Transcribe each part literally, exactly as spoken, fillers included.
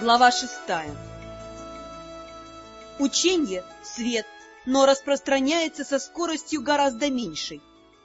Глава шестая. Ученье — свет, но распространяется со скоростью гораздо меньшей.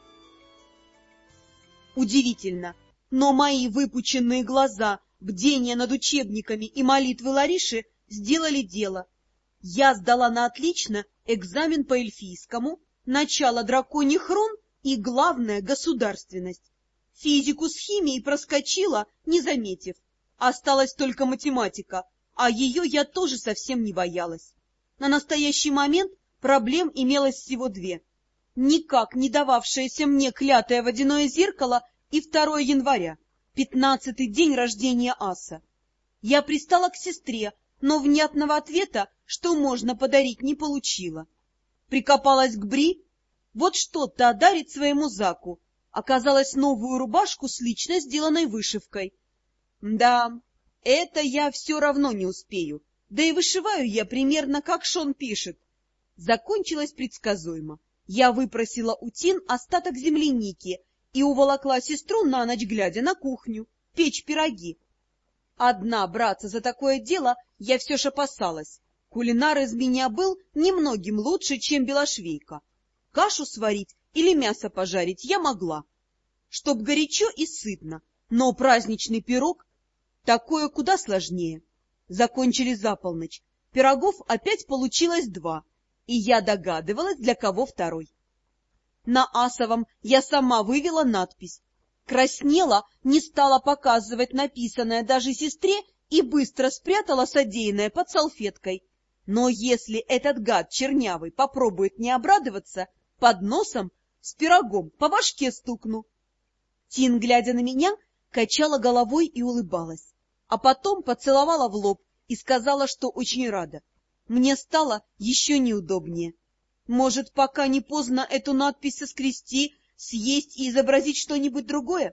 Удивительно, но мои выпученные глаза, бдение над учебниками и молитвы Лариши сделали дело. Я сдала на отлично экзамен по эльфийскому, начало драконьих рун и, главное, государственность. Физику с химией проскочила, не заметив. Осталась только математика, а ее я тоже совсем не боялась. На настоящий момент проблем имелось всего две. Никак не дававшееся мне клятое водяное зеркало и второе января, пятнадцатый день рождения аса. Я пристала к сестре, но внятного ответа, что можно подарить, не получила. Прикопалась к Бри. Вот что-то дарит своему Заку. Оказалось, новую рубашку с лично сделанной вышивкой. Да, это я все равно не успею, да и вышиваю я примерно, как Шон пишет. Закончилось предсказуемо. Я выпросила у Тин остаток земляники и уволокла сестру на ночь глядя на кухню, печь пироги. Одна браться за такое дело я все ж опасалась. Кулинар из меня был немногим лучше, чем белошвейка. Кашу сварить или мясо пожарить я могла, чтоб горячо и сытно, но праздничный пирог — такое куда сложнее. Закончили за полночь. Пирогов опять получилось два, и я догадывалась, для кого второй. На асовом я сама вывела надпись. Краснела, не стала показывать написанное даже сестре и быстро спрятала содеянное под салфеткой. Но если этот гад чернявый попробует не обрадоваться, под носом с пирогом по башке стукну. Тин, глядя на меня, качала головой и улыбалась, а потом поцеловала в лоб и сказала, что очень рада. Мне стало еще неудобнее. Может, пока не поздно эту надпись соскрести, съесть и изобразить что-нибудь другое?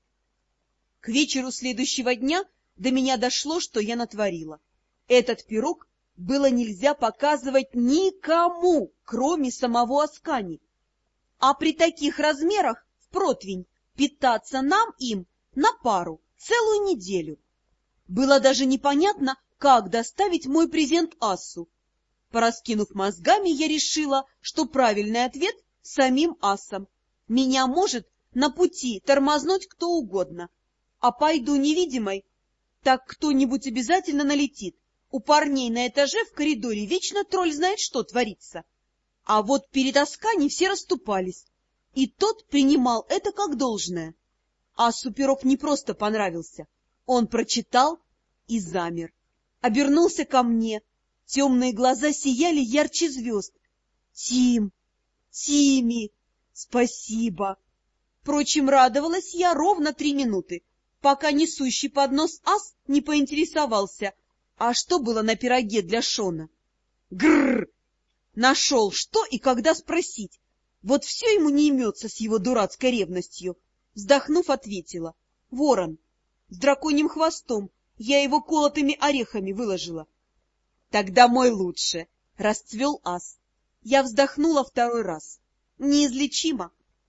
К вечеру следующего дня до меня дошло, что я натворила. Этот пирог было нельзя показывать никому, кроме самого Аскани. А при таких размерах в противень питаться нам им на пару целую неделю. Было даже непонятно, как доставить мой презент Ассу. Пораскинув мозгами, я решила, что правильный ответ самим Ассам. Меня может на пути тормознуть кто угодно. А пойду невидимой, так кто-нибудь обязательно налетит. У парней на этаже в коридоре вечно тролль знает, что творится. А вот перед Аскани все расступались, и тот принимал это как должное. Ассу пирог не просто понравился. Он прочитал и замер. Обернулся ко мне. Темные глаза сияли ярче звезд. Тим, Тими, спасибо. Впрочем, радовалась я ровно три минуты, пока несущий поднос ас не поинтересовался, а что было на пироге для Шона. Грррр! Нашел, что и когда спросить. Вот все ему не имется с его дурацкой ревностью. Вздохнув, ответила. Ворон. С драконьим хвостом. Я его колотыми орехами выложила. Тогда мой лучше. Расцвел ас. Я вздохнула второй раз. Неизлечимо.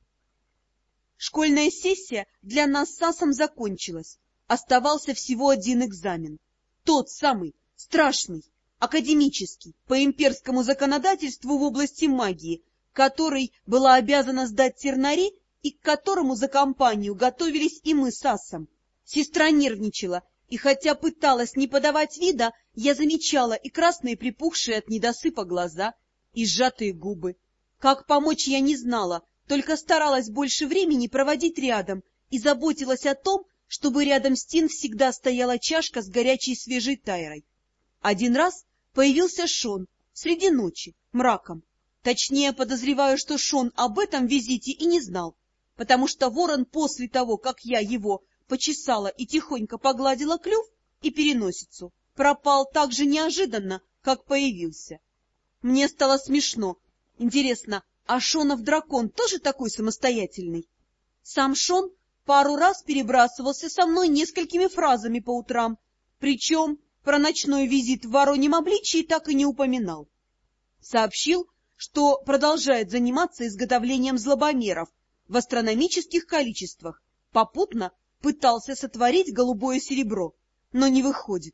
Школьная сессия для нас с асом закончилась. Оставался всего один экзамен. Тот самый, страшный, академический, по имперскому законодательству в области магии, который была обязана сдать Тернари и к которому за компанию готовились и мы с асом. Сестра нервничала, и хотя пыталась не подавать вида, я замечала и красные припухшие от недосыпа глаза, и сжатые губы. Как помочь я не знала, только старалась больше времени проводить рядом и заботилась о том, чтобы рядом с Тин всегда стояла чашка с горячей свежей тайрой. Один раз появился Шон среди ночи, мраком. Точнее, подозреваю, что Шон об этом визите и не знал, потому что ворон после того, как я его почесала и тихонько погладила клюв и переносицу, пропал так же неожиданно, как появился. Мне стало смешно. Интересно, а Шонов дракон тоже такой самостоятельный? Сам Шон пару раз перебрасывался со мной несколькими фразами по утрам, причем про ночной визит в вороньем обличии так и не упоминал. Сообщил, что продолжает заниматься изготовлением злобомеров в астрономических количествах, попутно пытался сотворить голубое серебро, но не выходит.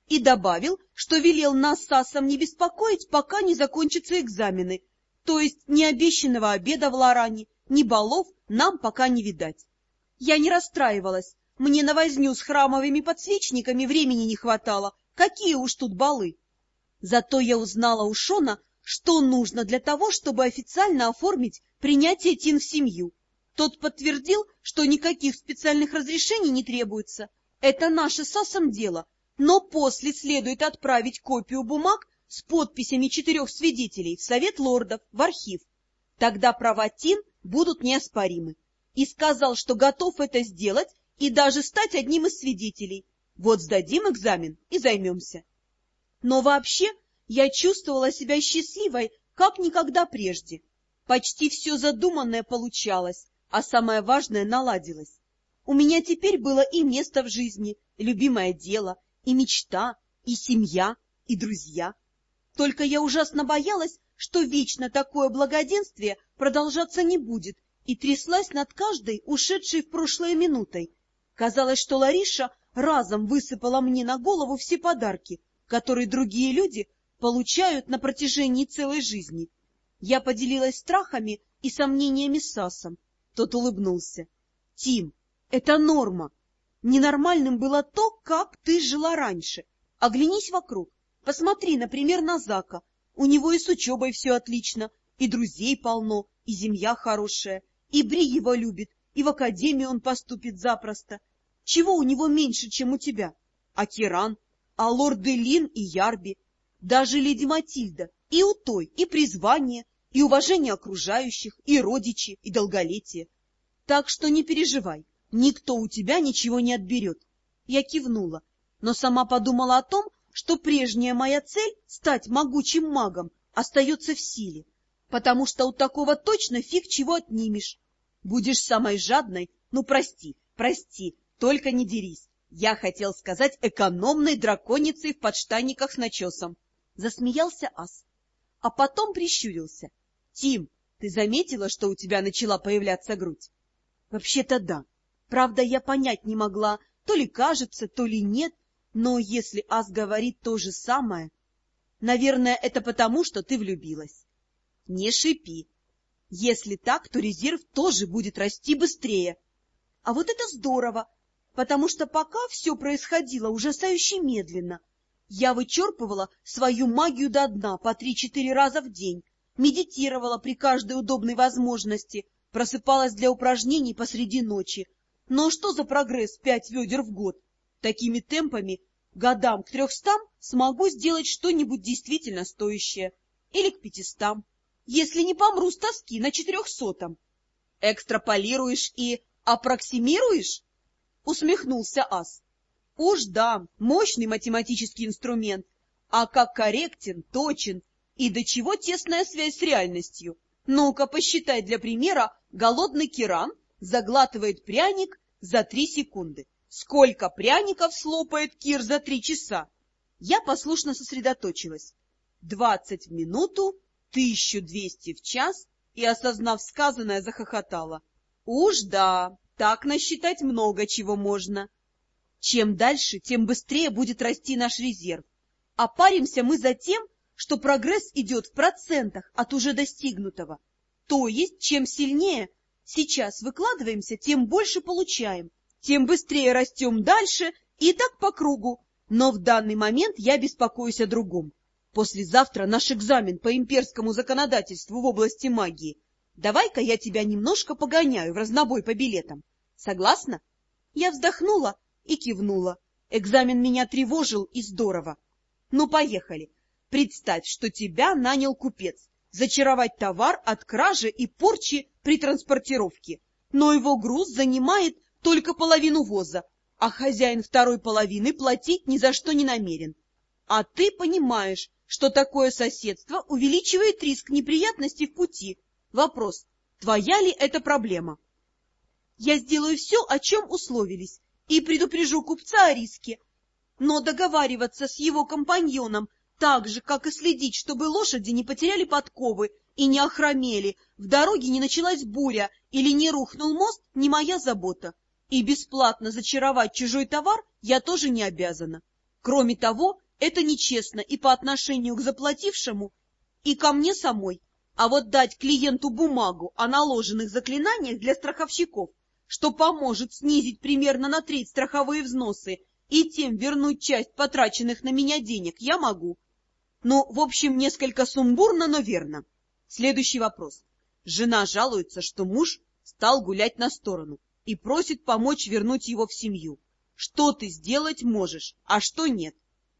и добавил, что велел нас с Асом не беспокоить, пока не закончатся экзамены, то есть ни обещанного обеда в Лоране, ни балов нам пока не видать. Я не расстраивалась, мне на возню с храмовыми подсвечниками времени не хватало, какие уж тут балы. Зато я узнала у Шона, что нужно для того, чтобы официально оформить принятие Тин в семью. Тот подтвердил, что никаких специальных разрешений не требуется. Это наше с Асом дело, но после следует отправить копию бумаг с подписями четырех свидетелей в Совет лордов, в архив. Тогда права Тин будут неоспоримы. И сказал, что готов это сделать и даже стать одним из свидетелей. Вот сдадим экзамен и займемся. Но вообще я чувствовала себя счастливой, как никогда прежде. Почти все задуманное получалось, а самое важное наладилось. У меня теперь было и место в жизни, и любимое дело, и мечта, и семья, и друзья. Только я ужасно боялась, что вечно такое благоденствие продолжаться не будет, и тряслась над каждой ушедшей в прошлое минутой. Казалось, что Лариша разом высыпала мне на голову все подарки, которые другие люди получают на протяжении целой жизни. Я поделилась страхами и сомнениями с Асом. Тот улыбнулся. — Тим, это норма. Ненормальным было то, как ты жила раньше. Оглянись вокруг. Посмотри, например, на Зака. У него и с учебой все отлично, и друзей полно, и семья хорошая, и Бри его любит, и в академию он поступит запросто. Чего у него меньше, чем у тебя? А Киран, а лорд Элин и Ярби, даже леди Матильда, и у той, и призвание, и уважение окружающих, и родичи, и долголетие. Так что не переживай, никто у тебя ничего не отберет. Я кивнула, но сама подумала о том, что прежняя моя цель — стать могучим магом — остается в силе, потому что у такого точно фиг чего отнимешь. Будешь самой жадной, ну прости, прости, только не дерись. Я хотел сказать экономной драконицей в подштанниках с начесом. Засмеялся Ас, а потом прищурился. Тим, ты заметила, что у тебя начала появляться грудь? Вообще-то да. Правда, я понять не могла, то ли кажется, то ли нет, но если Ас говорит то же самое... Наверное, это потому, что ты влюбилась. Не шипи. Если так, то резерв тоже будет расти быстрее. А вот это здорово, потому что пока все происходило ужасающе медленно. Я вычерпывала свою магию до дна по три-четыре раза в день, медитировала при каждой удобной возможности, просыпалась для упражнений посреди ночи. Но что за прогресс пять ведер в год? Такими темпами годам к трехстам смогу сделать что-нибудь действительно стоящее. Или к пятистам, если не помру с тоски на четырехсотом. Экстраполируешь и аппроксимируешь? Усмехнулся Ас. Уж да, мощный математический инструмент. А как корректен, точен и до чего тесная связь с реальностью. Ну-ка, посчитай для примера, голодный Киран заглатывает пряник за три секунды. Сколько пряников слопает Кир за три часа? Я послушно сосредоточилась. Двадцать в минуту, тысячу двести в час, и, осознав сказанное, захохотала. Уж да, так насчитать много чего можно. Чем дальше, тем быстрее будет расти наш резерв. А паримся мы за тем, что прогресс идет в процентах от уже достигнутого. То есть, чем сильнее сейчас выкладываемся, тем больше получаем, тем быстрее растем дальше и так по кругу. Но в данный момент я беспокоюсь о другом. Послезавтра наш экзамен по имперскому законодательству в области магии. Давай-ка я тебя немножко погоняю в разнобой по билетам. Согласна? Я вздохнула и кивнула. Экзамен меня тревожил и здорово. Ну, поехали. Представь, что тебя нанял купец. Зачаровать товар от кражи и порчи при транспортировке. Но его груз занимает только половину воза, а хозяин второй половины платить ни за что не намерен. А ты понимаешь, что такое соседство увеличивает риск неприятностей в пути. Вопрос, твоя ли это проблема? Я сделаю все, о чем условились, и предупрежу купца о риске. Но договариваться с его компаньоном так же, как и следить, чтобы лошади не потеряли подковы и не охромели, в дороге не началась буря или не рухнул мост, не моя забота. И бесплатно зачаровать чужой товар я тоже не обязана. Кроме того, Это нечестно и по отношению к заплатившему, и ко мне самой. А вот дать клиенту бумагу о наложенных заклинаниях для страховщиков, что поможет снизить примерно на треть страховые взносы и тем вернуть часть потраченных на меня денег, я могу. Ну, в общем, несколько сумбурно, но верно. Следующий вопрос. Жена жалуется, что муж стал гулять на сторону и просит помочь вернуть его в семью. Что ты сделать можешь, а что нет?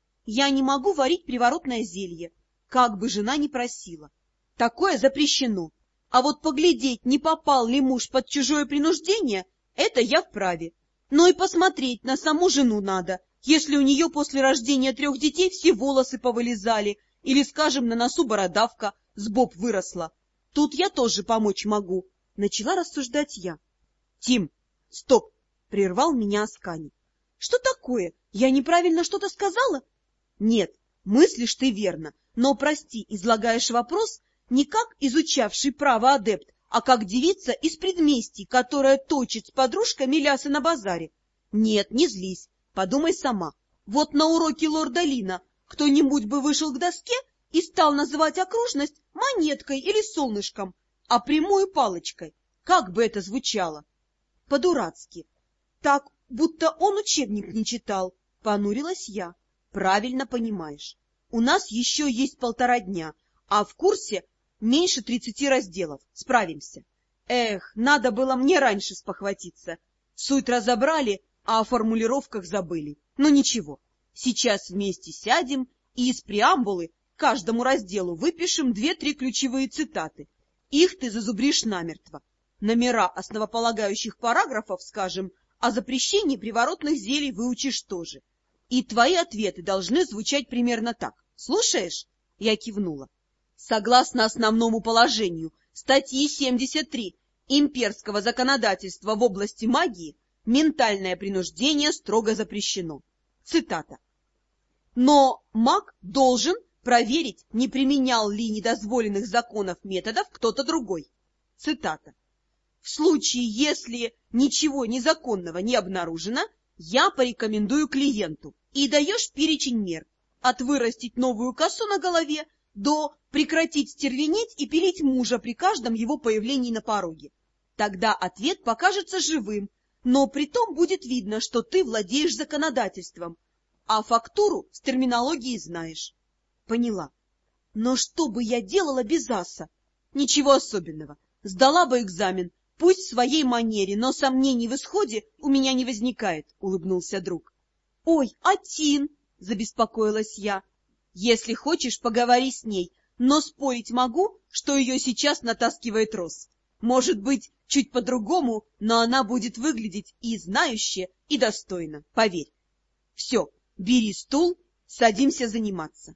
Я не могу варить приворотное зелье, как бы жена ни просила. Такое запрещено. А вот поглядеть, не попал ли муж под чужое принуждение, это я вправе. Но и посмотреть на саму жену надо, если у нее после рождения трех детей все волосы повылезали, или, скажем, на носу бородавка с боб выросла. Тут я тоже помочь могу, — начала рассуждать я. — Тим, стоп! — прервал меня Аскани. — Что такое? Я неправильно что-то сказала? — Нет, мыслишь ты верно, но, прости, излагаешь вопрос не как изучавший право адепт, а как девица из предместий, которая точит с подружками лясы на базаре. Нет, не злись, подумай сама. Вот на уроке лорда Лина кто-нибудь бы вышел к доске и стал называть окружность монеткой или солнышком, а прямую палочкой. Как бы это звучало? По-дурацки. Так, будто он учебник не читал, понурилась я. Правильно понимаешь. У нас еще есть полтора дня, а в курсе меньше тридцати разделов. Справимся. Эх, надо было мне раньше спохватиться. Суть разобрали, а о формулировках забыли. Но ничего, сейчас вместе сядем и из преамбулы каждому разделу выпишем две-три ключевые цитаты. Их ты зазубришь намертво. Номера основополагающих параграфов, скажем, о запрещении приворотных зелий выучишь тоже. И твои ответы должны звучать примерно так. Слушаешь? Я кивнула. Согласно основному положению статьи семьдесят три имперского законодательства в области магии, ментальное принуждение строго запрещено. Цитата. Но маг должен проверить, не применял ли недозволенных законов методов кто-то другой. Цитата. В случае, если ничего незаконного не обнаружено, я порекомендую клиенту и даешь перечень мер. От вырастить новую косу на голове до прекратить стервенеть и пилить мужа при каждом его появлении на пороге. Тогда ответ покажется живым, но притом будет видно, что ты владеешь законодательством, а фактуру с терминологией знаешь. Поняла. Но что бы я делала без аса? Ничего особенного. Сдала бы экзамен, пусть в своей манере, но сомнений в исходе у меня не возникает, — улыбнулся друг. — Ой, а Тин? — забеспокоилась я. — Если хочешь, поговори с ней, но спорить могу, что ее сейчас натаскивает Рос. Может быть, чуть по-другому, но она будет выглядеть и знающе, и достойно, поверь. Все, бери стул, садимся заниматься.